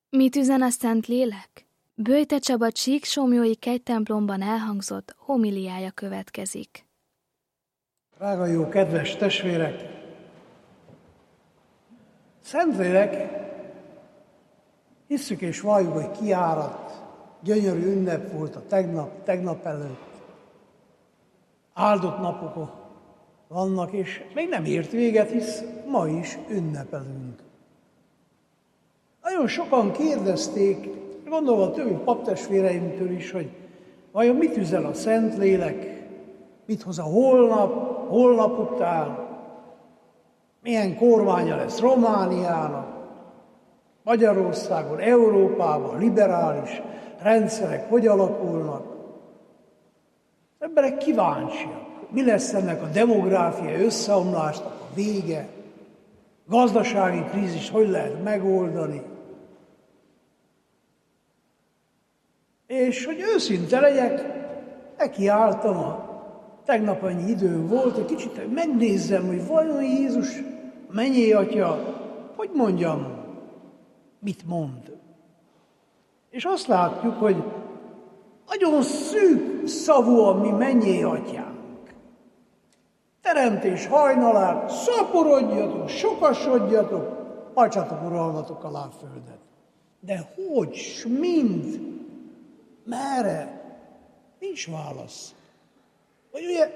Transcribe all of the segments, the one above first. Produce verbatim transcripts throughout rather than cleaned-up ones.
Mit üzen a Szentlélek? Böjte Csaba Csíksomlyói kegytemplomban elhangzott homiliája következik. Drága jó, kedves testvérek! Szentlélek, hisszük és valljuk, hogy kiáradt, gyönyörű ünnep volt a tegnap, tegnap előtt. Áldott napok vannak, és még nem ért véget, hisz ma is ünnepelünk. Nagyon sokan kérdezték, gondolom a többi paptestvéreimtől is, hogy vajon mit üzen a Szentlélek, mit hoz a holnap, holnap után, milyen kormánya lesz Romániának, Magyarországon, Európában, liberális rendszerek hogy alakulnak. Az emberek kíváncsiak, mi lesz ennek a demográfiai összeomlásnak a vége, gazdasági krízis hogy lehet megoldani. És hogy őszinte legyek, nekiálltam, a tegnap annyi időm volt, egy kicsit hogy megnézzem, hogy vajon Jézus, mennyei Atya, hogy mondjam, mit mond. És azt látjuk, hogy nagyon szűk szavú a mi mennyei Atyánk. Teremtés hajnalán, szaporodjatok, sokasodjatok, adjatok uralmatok alá a földet. De hogy, s mind, merre? Nincs válasz. Vagy ugye,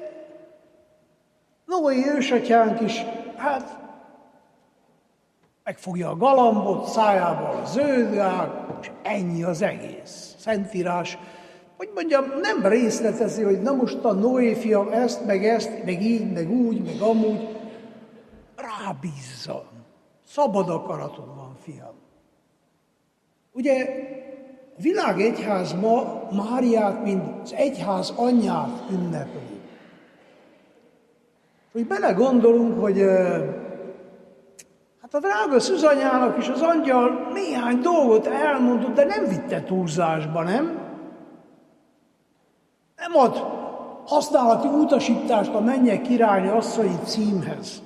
Noé ősatyánk is, hát megfogja a galambot, szájából a zöldgál, és ennyi az egész. Szentírás, hogy mondjam, nem részletezi, hogy na most a Noé fiam ezt, meg ezt, meg így, meg úgy, meg amúgy. Rábízza. Szabad akaratod van, fiam. Ugye, a világegyház ma Máriát, mint az egyház anyját ünnepli. Hogy belegondolunk, hogy hát a drága szűzanyának is az angyal néhány dolgot elmondott, de nem vitte túlzásba, nem? Nem ad használati utasítást a mennyek királyi asszonyi címhez.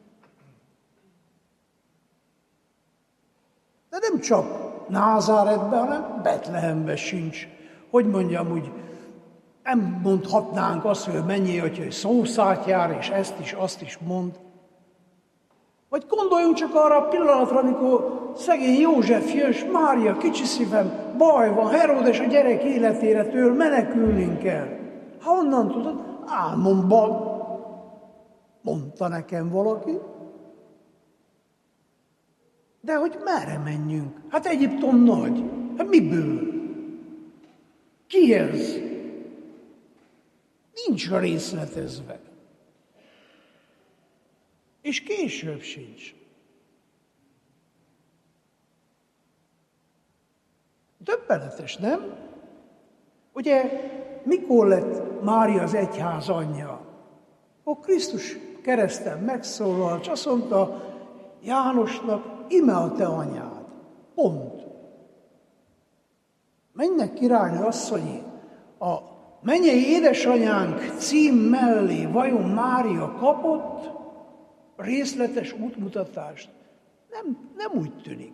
De nem csak Názáretben, hanem Betlehemben sincs. Hogy mondjam, úgy nem mondhatnánk azt, hogy mennyei Atya, hogy szószát jár, és ezt is, azt is mond. Vagy gondoljunk csak arra a pillanatra, amikor szegény József jön, és Mária, kicsi szívem, baj van, Heródes a gyerek életére től, menekülnünk kell. Ha onnan tudod, álmomban mondta nekem valaki. De hogy merre menjünk? Hát Egyiptom nagy. Hát miből? Ki ez? Nincs részletezve. És később sincs. Döbbenetes, nem? Ugye, mikor lett Mária az egyház anyja? Akkor Krisztus kereszten megszólalt, és azt mondta Jánosnak, ime a te anyád. Pont. Mennek királynő asszonyi, a mennyei édesanyánk cím mellé vajon Mária kapott részletes útmutatást? Nem, nem úgy tűnik.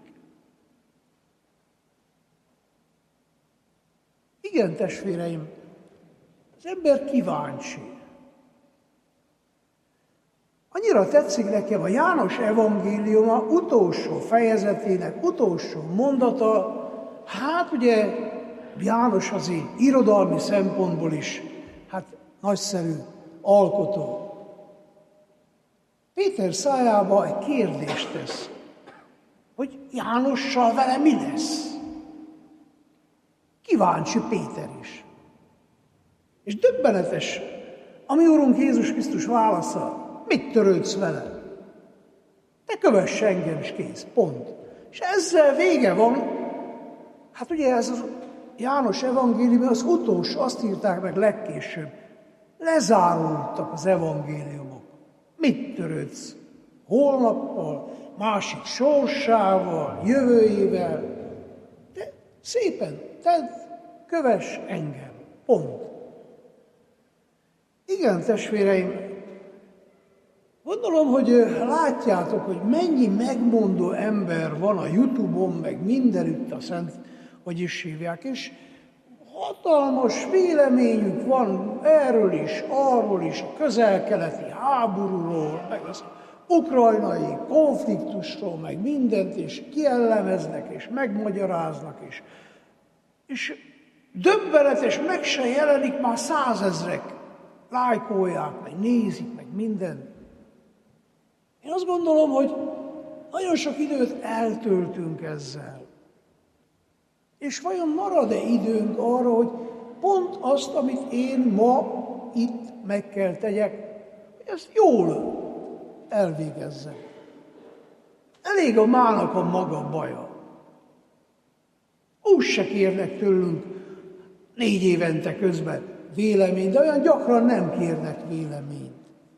Igen, testvéreim, az ember kíváncsi. Annyira tetszik nekem a János evangéliuma utolsó fejezetének utolsó mondata, hát ugye János azért irodalmi szempontból is, hát nagyszerű alkotó. Péter szájába egy kérdést tesz, hogy Jánossal vele mi lesz? Kíváncsi Péter is. És döbbenetes, a mi Urunk Jézus Krisztus válasza, mit törődsz vele? Te kövess engem, és kész, pont. És ezzel vége van. Hát ugye ez az János evangélium, az utolsó, azt írták meg legkésőbb. Lezárultak az evangéliumok. Mit törődsz? Holnappal, másik sorsával, jövőjével. De szépen, tedd, kövess engem, pont. Igen, testvéreim, Gondolom, hogy látjátok, hogy mennyi megmondó ember van a YouTube-on, meg mindenütt a Szent, hogy is hívják, és hatalmas véleményük van erről is, arról is, a közel-keleti háborúról, meg az ukrajnai konfliktusról, meg mindent, és kiellemeznek, és megmagyaráznak, és, és döbbenetes, meg se jelenik, már százezrek lájkolják, meg nézik, meg mindent. Én azt gondolom, hogy nagyon sok időt eltöltünk ezzel. És vajon marad-e időnk arra, hogy pont azt, amit én ma itt meg kell tegyek, hogy ezt jól elvégezzem. Elég a mának a maga baja. Úgy se kérnek tőlünk négy évente közben véleményt, de olyan gyakran nem kérnek véleményt.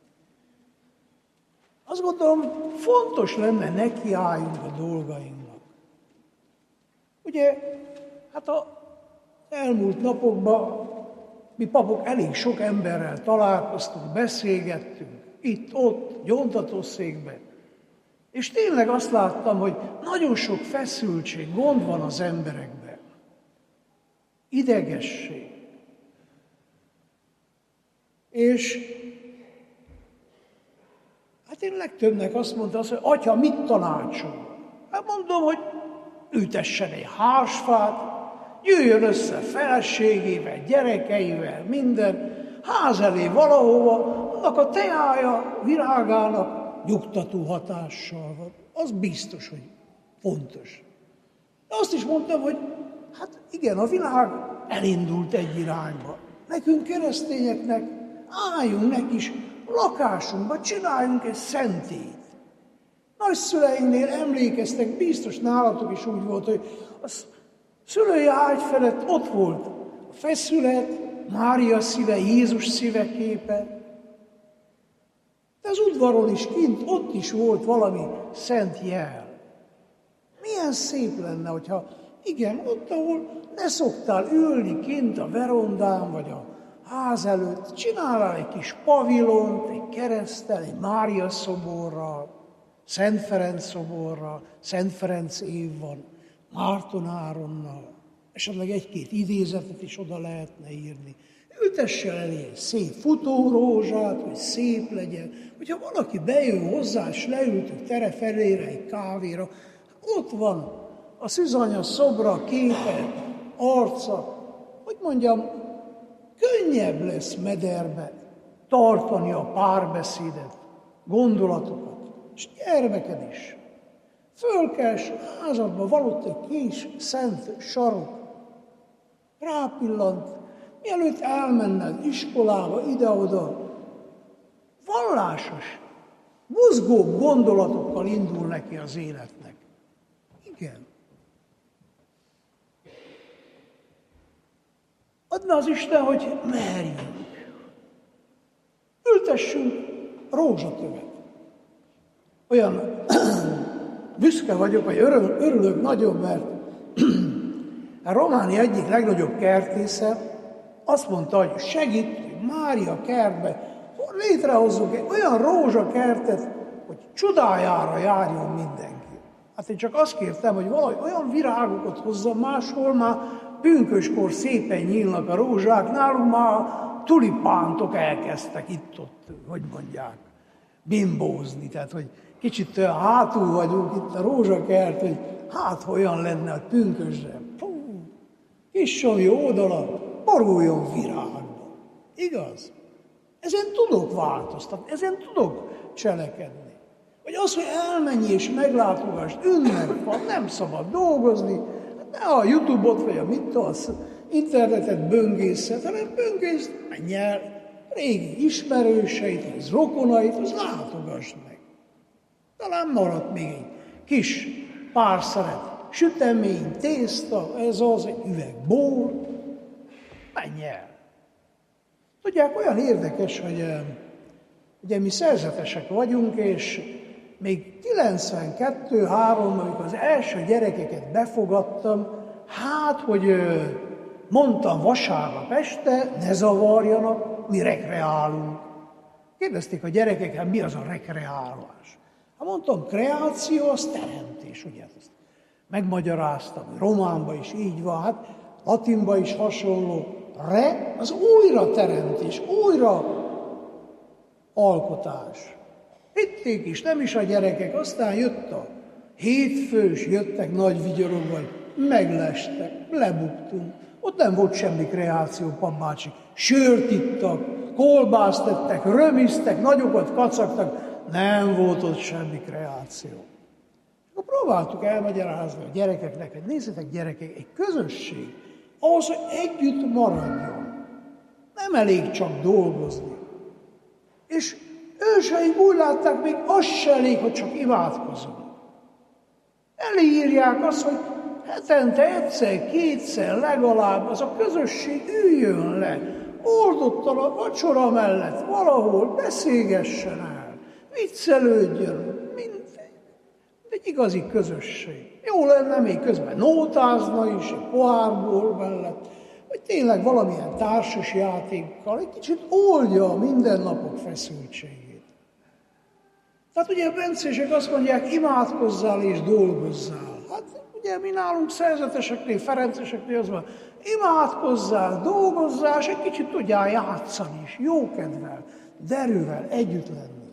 Azt gondolom, fontos lenne nekiálljunk a dolgainknak. Ugye, hát az elmúlt napokban mi papok elég sok emberrel találkoztunk, beszélgettünk, itt-ott, gyóntatószékben. És tényleg azt láttam, hogy nagyon sok feszültség, gond van az emberekben. Idegesség. És hát én legtöbbnek azt mondta, azt, hogy atya, mit tanácsol? Hát mondom, hogy ültessen egy hársfát, jöjjön össze feleségével, gyerekeivel, minden, ház elé valahova, annak a teája virágának nyugtató hatással van. Az biztos, hogy fontos. De azt is mondtam, hogy hát igen, a világ elindult egy irányba. Nekünk keresztényeknek álljunk neki is lakásunkba, csináljunk egy szentét. Nagyszüleinknél emlékeztek, biztos nálatok is úgy volt, hogy a szülői ágy felett ott volt a feszület, Mária szíve, Jézus szíve képe. De az udvaron is kint, ott is volt valami szent jel. Milyen szép lenne, hogyha igen, ott, ahol ne szoktál ülni kint a verondán, vagy a ház előtt, csinálál egy kis pavilont, egy kereszttel, egy Mária szoborral, Szent Ferenc szoborral, Szent Ferenc év van, Márton Áronnal, esetleg egy-két idézetet is oda lehetne írni. Ültesse elé egy szép futórózsát, hogy szép legyen. Hogyha valaki bejön hozzá, és leültök tere felére egy kávéra, ott van a szűzanya szobra, képe, arca, hogy mondjam, könnyebb lesz mederbe tartani a párbeszédet, gondolatokat, és gyermeked is. Fölkels házadba van ott egy kis szent sarok, rápillant, mielőtt elmenned iskolába, ide-oda, vallásos, mozgóbb gondolatokkal indul neki az életnek. Igen. Adna az Isten, hogy merjünk. Ültessünk rózsatövet. Olyan büszke vagyok, vagy örül, örülök nagyon, mert a Románia egyik legnagyobb kertésze azt mondta, hogy segít, hogy Mária kertbe létrehozzunk egy olyan rózsakertet, hogy csodájára járjon mindenki. Hát én csak azt kértem, hogy valahogy olyan virágokat hozzam, máshol már pünköskor szépen nyílnak a rózsák, nálunk már tulipántok elkezdtek itt-ott, hogy mondják, bimbózni, tehát hogy kicsit hátul vagyunk itt a rózsakert, hogy hát olyan lenne a pünkösre. Kis somlyó oldalat, boruljon virágba. Igaz? Ezen tudok változtatni, ezen tudok cselekedni. Vagy az, hogy elmenj és meglátogass, ünnep van, nem szabad dolgozni, ne a YouTube-ot vagy a mit az internetet böngészhet, hanem böngészt, menj el régi ismerőseit, az rokonait, az látogass meg. Talán maradt még egy kis pár szeret sütemény, tészta, ez az, egy üveg bor, menj el. Tudják, olyan érdekes, hogy ugye mi szerzetesek vagyunk, és még kilencvenkettő három, amikor az első gyerekeket befogadtam, hát, hogy mondtam vasárnap este, ne zavarjanak, mi rekreálunk. Kérdezték a gyerekek, hát mi az a rekreálás? Hát mondtam, kreáció az teremtés, ugye? Ezt megmagyaráztam, románban is így van, hát latinban is hasonló. Re, az újra teremtés, újra alkotás. Hitték is, nem is a gyerekek, aztán jött a hétfős, jöttek nagy vigyoroggal, meglestek, lebuktunk. Ott nem volt semmi kreáció, papbácsi. Sört ittak, kolbászt tettek, römiztek, nagyokat kacagtak, nem volt ott semmi kreáció. Akkor próbáltuk elmagyarázni a gyerekeknek, hogy nézzetek gyerekek, egy közösség, ahhoz, hogy együtt maradjon. Nem elég csak dolgozni. És őseink úgy látták, még az se elég, hogy csak imádkozunk. Elírják azt, hogy hetente egyszer, kétszer legalább az a közösség üljön le, oldottan a vacsora mellett valahol beszélgessen el, viccelődjön, mint egy igazi közösség. Jó lenne még közben nótázna is, egy pohárból mellett, vagy tényleg valamilyen társas játékkal egy kicsit oldja a mindennapok feszültségét. Tehát ugye a bencések azt mondják, imádkozzál és dolgozzál. Hát ugye mi nálunk szerzeteseknél, ferenceseknél az van, imádkozzál, dolgozzál, és egy kicsit tudjál játszani is, jókedvel, derűvel, együtt lenni.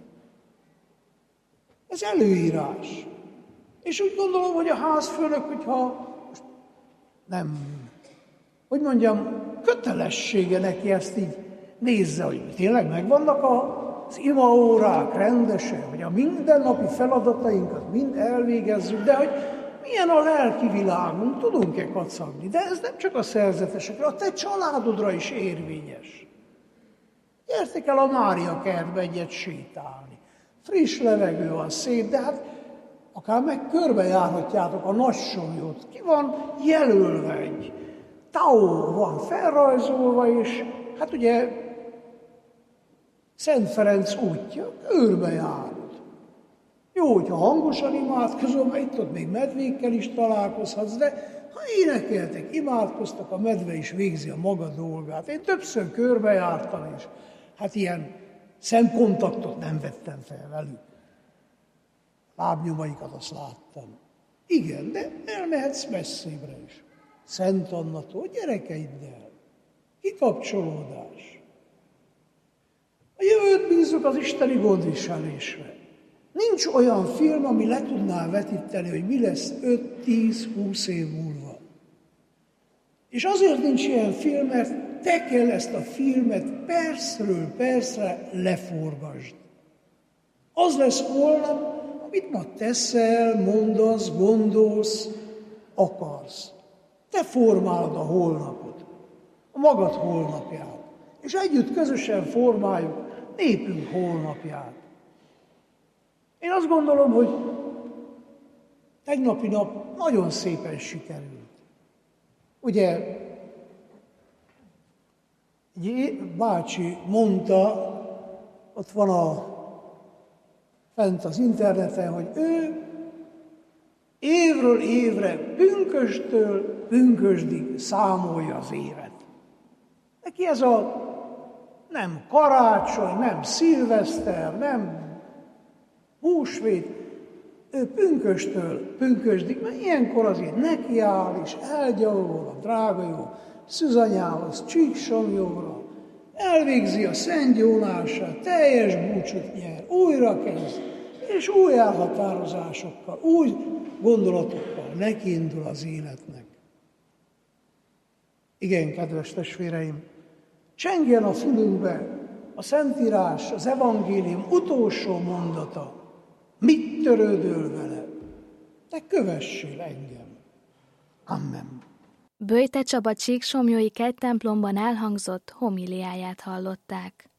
Ez előírás. És úgy gondolom, hogy a házfőnök, hogyha nem, hogy mondjam, kötelessége neki ezt így nézze, hogy tényleg megvannak az imaórák rendesen, hogy a mindennapi feladatainkat mind elvégezzük, de hogy milyen a lelki világunk, tudunk-e kacagni. De ez nem csak a szerzetesekre, a te családodra is érvényes. Gyertek el a Mária kertbe egyet sétálni. Friss levegő van, szép, de hát akár meg körbejárhatjátok a Nagysomlyot. Ki van jelölve egy tau van felrajzolva, és hát ugye Szent Ferenc útja, körbejárod. Jó, hogyha hangosan imádkozom, mert itt ott még medvékkel is találkozhatsz, de ha énekeltek, imádkoztak, a medve is végzi a maga dolgát. Én többször körbejártam, és hát ilyen szemkontaktot nem vettem fel velük. Lábnyomaikat azt láttam. Igen, de elmehetsz messzébbre is. Szent Annatól, gyerekeiddel. Kikapcsolódás. A jövőt bízzuk az isteni gondviselésre. Nincs olyan film, ami le tudná vetíteni, hogy mi lesz öt, tíz, húsz év múlva. És azért nincs ilyen film, mert te kell ezt a filmet percről percre leforgasd. Az lesz holnap, amit ma teszel, mondasz, gondolsz, akarsz. Te formálod a holnapot, a magad holnapját. És együtt közösen formáljuk népünk holnapját. Én azt gondolom, hogy tegnapi nap nagyon szépen sikerült. Ugye, egy bácsi mondta, ott van a, fent az interneten, hogy ő évről évre, pünköstől pünkösdig számolja az évet. Neki ez a nem karácsony, nem szilveszter, nem húsvét, ő pünköstől pünkösdig, mert ilyenkor azért nekiáll, és elgyalogol a drága jó szűzanyához, Csíksomlyóra, elvégzi a szentgyónását, teljes búcsút nyer, újra kezd, és új elhatározásokkal, új gondolatokkal nekiindul az életnek. Igen, kedves testvéreim, csengjen a fülünkbe a Szentírás, az evangélium utolsó mondata. Mit törődöl vele? Te kövessél engem. Amen. Böjte Csaba csíksomlyói kegytemplomban elhangzott homiliáját hallották.